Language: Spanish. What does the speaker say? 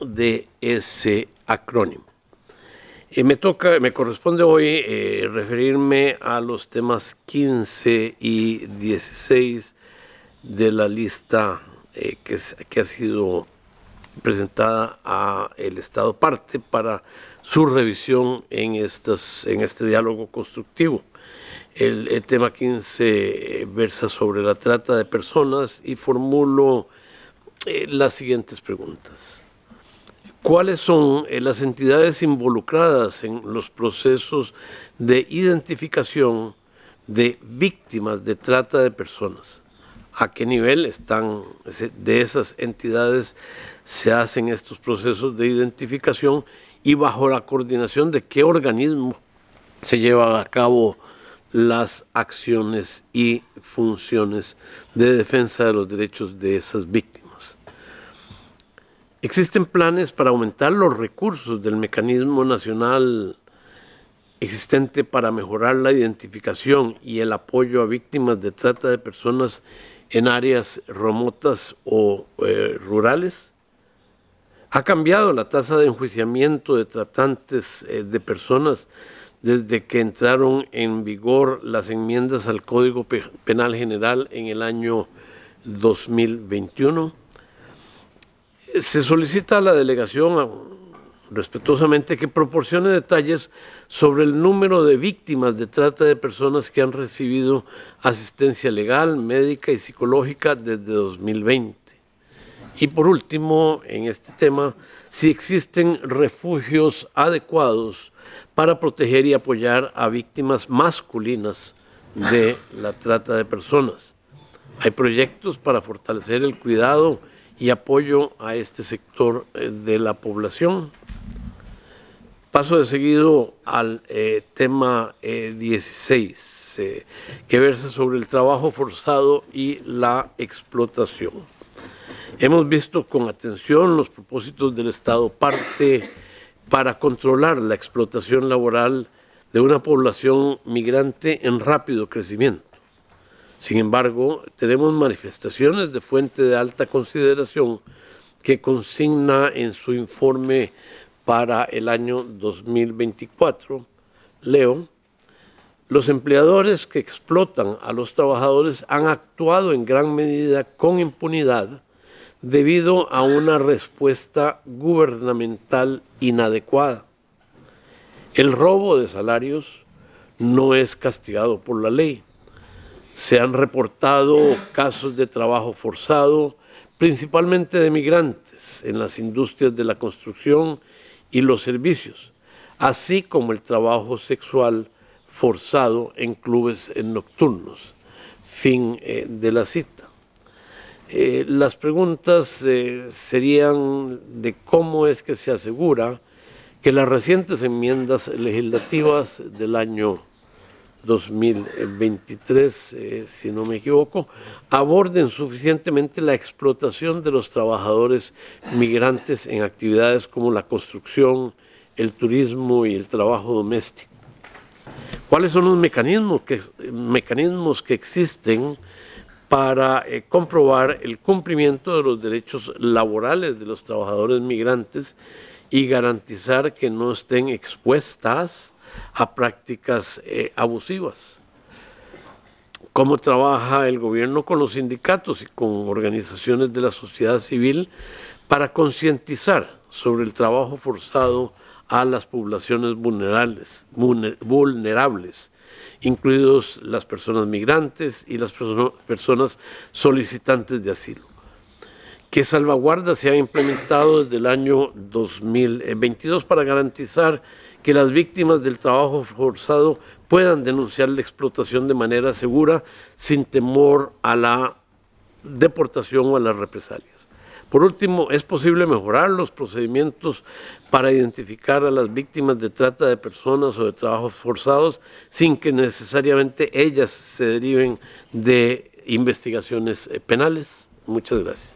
de ese acrónimo. Me corresponde hoy referirme a los temas 15 y 16 de la lista que ha sido presentada a el Estado parte para su revisión en este diálogo constructivo. El tema 15 versa sobre la trata de personas y formulo las siguientes preguntas. ¿Cuáles son las entidades involucradas en los procesos de identificación de víctimas de trata de personas? ¿A qué nivel están de esas entidades se hacen estos procesos de identificación y bajo la coordinación de qué organismo se llevan a cabo las acciones y funciones de defensa de los derechos de esas víctimas? ¿Existen planes para aumentar los recursos del mecanismo nacional existente para mejorar la identificación y el apoyo a víctimas de trata de personas en áreas remotas o rurales? ¿Ha cambiado la tasa de enjuiciamiento de tratantes de personas desde que entraron en vigor las enmiendas al Código Penal General en el año 2021? Se solicita a la delegación respetuosamente que proporcione detalles sobre el número de víctimas de trata de personas que han recibido asistencia legal, médica y psicológica desde 2020. Y por último, en este tema, si existen refugios adecuados para proteger y apoyar a víctimas masculinas de la trata de personas. Hay proyectos para fortalecer el cuidado y apoyo a este sector de la población. Paso de seguido al tema 16, que versa sobre el trabajo forzado y la explotación. Hemos visto con atención los propósitos del Estado parte para controlar la explotación laboral de una población migrante en rápido crecimiento. Sin embargo, tenemos manifestaciones de fuente de alta consideración que consigna en su informe para el año 2024. Leo: los empleadores que explotan a los trabajadores han actuado en gran medida con impunidad debido a una respuesta gubernamental inadecuada. El robo de salarios no es castigado por la ley. Se han reportado casos de trabajo forzado, principalmente de migrantes, en las industrias de la construcción y los servicios, así como el trabajo sexual forzado en clubes nocturnos. Fin de la cita. Las preguntas serían de cómo es que se asegura que las recientes enmiendas legislativas del año 2023, si no me equivoco, aborden suficientemente la explotación de los trabajadores migrantes en actividades como la construcción, el turismo y el trabajo doméstico. ¿Cuáles son los mecanismos que existen para comprobar el cumplimiento de los derechos laborales de los trabajadores migrantes y garantizar que no estén expuestas a prácticas abusivas? ¿Cómo trabaja el gobierno con los sindicatos y con organizaciones de la sociedad civil para concientizar sobre el trabajo forzado a las poblaciones vulnerables, incluidos las personas migrantes y las personas solicitantes de asilo? ¿Qué salvaguardas se han implementado desde el año 2022 para garantizar que las víctimas del trabajo forzado puedan denunciar la explotación de manera segura, sin temor a la deportación o a las represalias? Por último, ¿es posible mejorar los procedimientos para identificar a las víctimas de trata de personas o de trabajos forzados sin que necesariamente ellas se deriven de investigaciones penales? Muchas gracias.